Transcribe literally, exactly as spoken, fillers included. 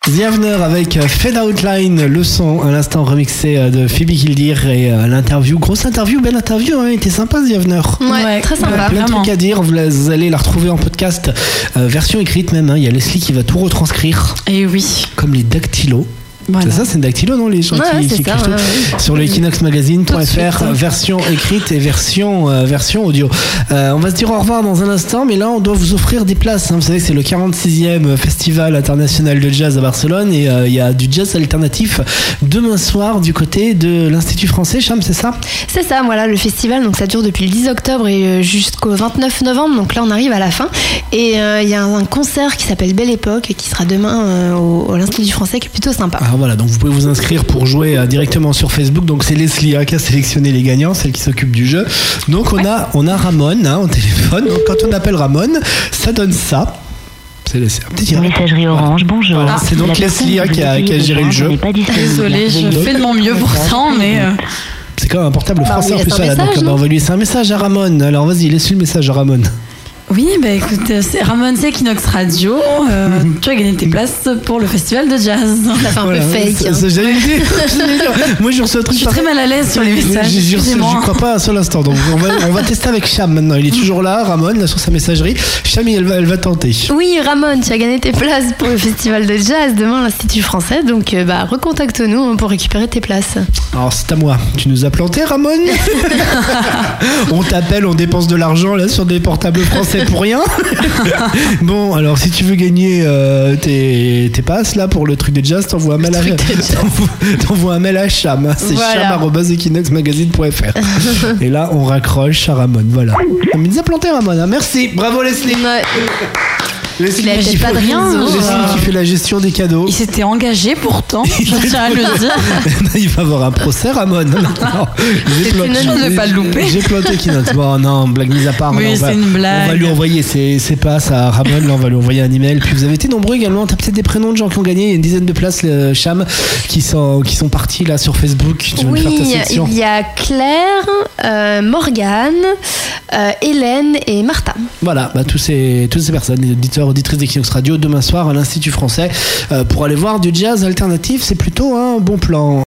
The Avener avec Fade Outline, le son à l'instant remixé de Phoebe Gildir et l'interview, grosse interview, belle interview, hein, était sympa The Avener. Ouais, ouais, très sympa. Euh, plein de trucs à dire, vous allez la retrouver en podcast, euh, version écrite même, hein. Il y a Leslie qui va tout retranscrire. Et oui. Comme les dactylos. Voilà. C'est ça, c'est une dactylo, non, les gens ouais, qui, qui écrivent tout. Ouais, ouais. Sur le equinox magazine point f r, version écrite et version, euh, version audio. Euh, on va se dire au revoir dans un instant, mais là, on doit vous offrir des places. Hein. Vous savez, c'est le quarante-sixième Festival international de jazz à Barcelone et il euh, y a du jazz alternatif demain soir du côté de l'Institut français. Cham, c'est ça ? C'est ça, voilà, le festival. Donc, ça dure depuis le dix octobre et jusqu'au vingt-neuf novembre. Donc là, on arrive à la fin. Et il euh, y a un concert qui s'appelle Belle Époque qui sera demain euh, au, à l'Institut français qui est plutôt sympa. Ah, voilà, donc vous pouvez vous inscrire pour jouer euh, directement sur Facebook. Donc c'est Leslie hein, qui a sélectionné les gagnants, celle qui s'occupe du jeu. Donc on ouais. a on a Ramon hein, au téléphone. Donc quand on appelle Ramon, ça donne ça. C'est, c'est un petit messagerie orange, bonjour. Voilà, c'est donc Leslie hein, qui, a, qui a géré le jeu. Désolée, je fais de mon mieux pourtant, mais. Euh... C'est quand même un portable bah, français en plus. Là, donc, bah, on va lui laisser un message à Ramon. Alors vas-y, laisse-lui le message à Ramon. Oui, bah écoute, c'est Ramon, c'est Equinox Radio. Euh, tu as gagné tes places pour le festival de jazz. Ça fait un voilà, peu fake. C'est, c'est, j'allais le dire. Moi, je reçois un truc. Je suis très mal à l'aise sur les messages. Je ne crois pas sur l'instant. Donc, on va, on va tester avec Cham maintenant. Il est toujours là, Ramon, là sur sa messagerie. Cham, elle va, elle va tenter. Oui, Ramon, tu as gagné tes places pour le festival de jazz demain à l'Institut français. Donc, bah, recontacte-nous pour récupérer tes places. Alors, c'est à moi. Tu nous as planté, Ramon. On t'appelle, on dépense de l'argent là sur des portables français pour rien. Bon, alors si tu veux gagner euh, tes, tes passes là pour le truc de jazz, t'envoies un mail à t'envoies, t'envoies un mail à Cham. C'est voilà. cham arobase equinox magazine point f r. Et là, on raccroche à Ramon. Voilà. On nous a planté Ramon. Hein. Merci. Bravo Leslie. Ouais. Leslie, il a qui, pas de rien, Leslie qui fait la gestion des cadeaux. Il s'était engagé pourtant, je tiens à le dire. Il va avoir un procès, Ramon. Non, non. C'est une chose de pas le louper. J'ai planté Kinox. Bon, non, blague mise à part. Oui, on c'est va, une blague. On va lui envoyer ses, ses passes à Ramon. Là, on va lui envoyer un email. Puis vous avez été nombreux également. T'as peut-être des prénoms de gens qui ont gagné. Il y a une dizaine de places, le Cham, qui sont, qui sont partis là sur Facebook. Tu veux oui, faire ta sélection. Il y a Claire, euh, Morgane, euh, Hélène et Martha. Voilà, bah, tous ces, toutes ces personnes, les auditeurs, auditrices d'Equinox Radio, demain soir à l'Institut français euh, pour aller voir du jazz alternatif. C'est plutôt un bon plan.